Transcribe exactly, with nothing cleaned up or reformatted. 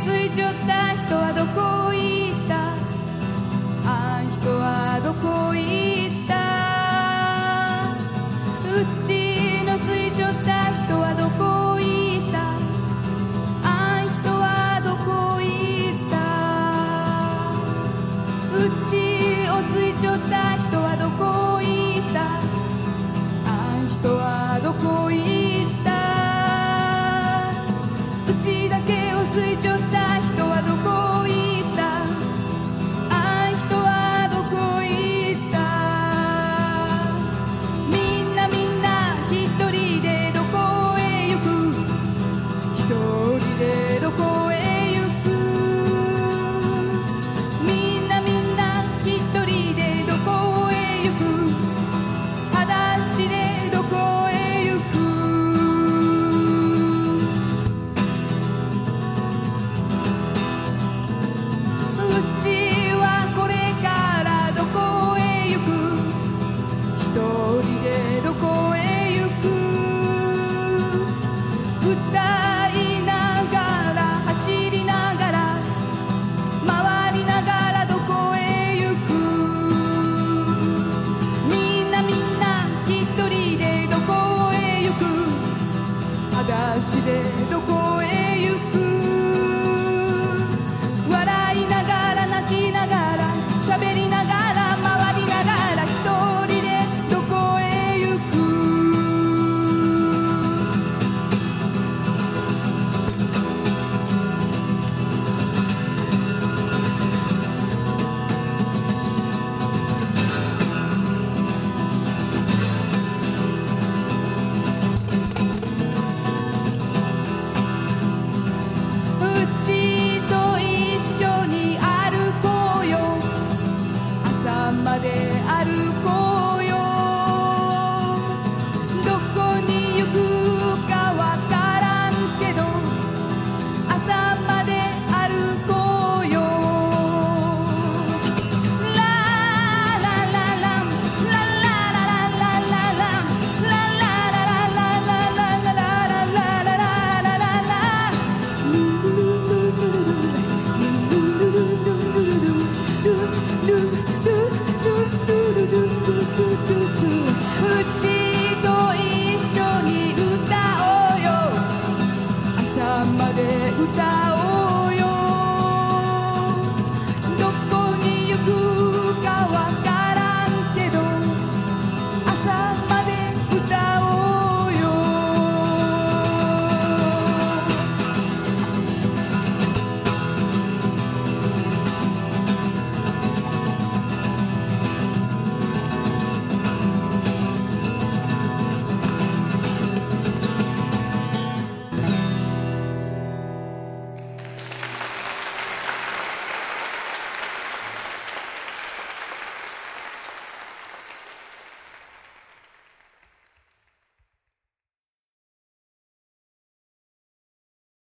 ついちょった人はどこ行った、あん人はどこ行った、うちのついちょった人はどこ行った、あん人はどこ行った、うちをついちょった人はどこ行った、あん人はどこ行った、うちだけをついちょった人はどこ行った、あん人はどこ行った、みんなみんな一人でどこへ行く、一人でどこへ行く、みんなみんな一人でどこへ行く、裸足でどこへ行く、うちはこれからどこへ行く、一人でどこへ行く、歌いながら走りながら回りながらどこへ行く、みんなみんな一人でどこへ行く、裸足でどこへ行く、笑いながら泣きながら喋りながら回りながら一人でどこへ行く、うちと一緒に歩こうよ、朝まで歩こうよ、どこに行くかわからんけど朝まで歩こうよ、ラララランララララララランラララララララララララララララ、ルルルルルルルルルルルルルルルルルル